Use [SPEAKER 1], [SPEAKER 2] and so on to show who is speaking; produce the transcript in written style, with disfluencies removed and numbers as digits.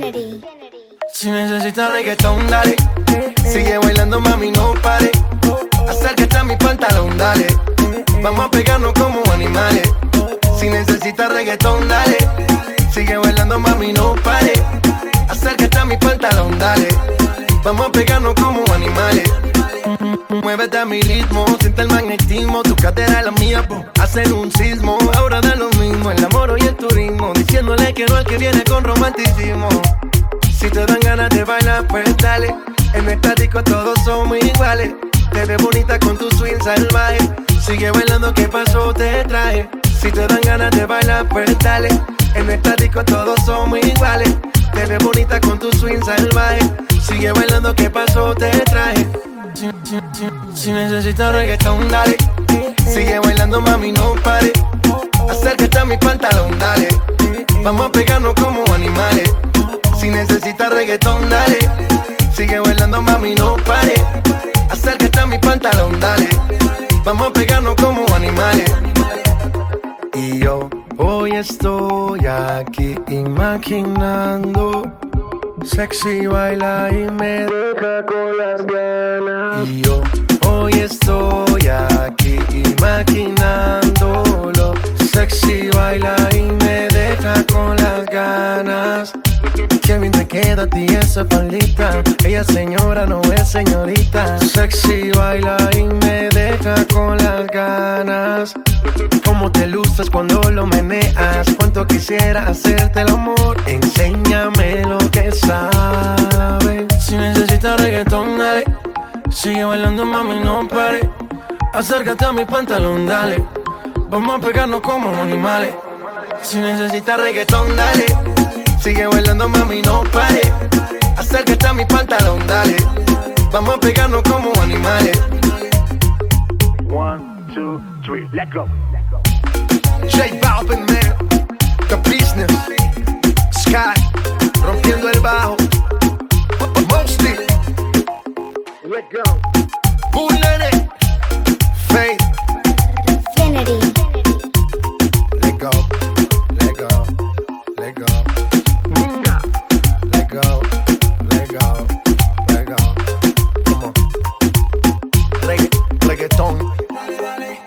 [SPEAKER 1] Si necesitas reggaetón, dale. Sigue bailando, mami, no pare. Acércate a mi pantalón, dale. Vamos a pegarnos como animales. Si necesitas reggaetón, dale. Sigue bailando, mami, no pare. Acércate a mi pantalón, dale. Vamos a pegarnos como animales. Muévete a mi ritmo, siente el magnetismo. Tu cadera es la mía, hacen un sismo. Ahora da lo mismo, el amor y el turismo. Diciéndole que no al que viene con romanticismo. Si te dan ganas de bailar, pues dale. En el estático todos somos iguales. Te ves bonita con tu swing salvaje. Sigue bailando, ¿qué pasó? Te traje. Si te dan ganas de bailar, pues dale. En el estático todos somos iguales. Te ves bonita con tu swing salvaje. Sigue bailando, ¿qué pasó? Te traje. Si necesitas reggaetón, dale. Sigue bailando, mami, no pare. Acércate a mi pantalón, dale. Vamos a pegarnos como animales. Si necesitas reggaetón, dale. Sigue bailando, mami, no pare. Acércate a mi pantalón, dale. Vamos a pegarnos como animales. Y yo hoy estoy aquí imaginando. Sexy baila y me deja con las ganas. Y yo hoy estoy aquí imaginándolo. Sexy baila y me deja con las ganas. Qué bien te queda a ti esa faldita. Ella señora, no es señorita. Sexy baila y me deja con las ganas. Cómo te luces cuando lo meneas. Cuánto quisiera hacerte el amor. Enséñame lo que sabes. Si necesitas reggaetón, dale. Sigue bailando, mami, no pare. Acércate a mi pantalón, dale. Vamos a pegarnos como animales. Si necesitas reggaetón, dale. Sigue bailando, mami, no pare. Acércate a mi pantalón, dale. Vamos a pegarnos como animales.
[SPEAKER 2] 1, 2, 3, let's go.
[SPEAKER 1] J Balvin, man. The Business. Sky. Rompiendo el bajo. Mosty.
[SPEAKER 2] Let's go.
[SPEAKER 1] Bullene. Faith.
[SPEAKER 3] Infinity.
[SPEAKER 1] Let go. Let go. Let go. Let go. Let go. Let go. Come on. Reggaeton. Dale, dale.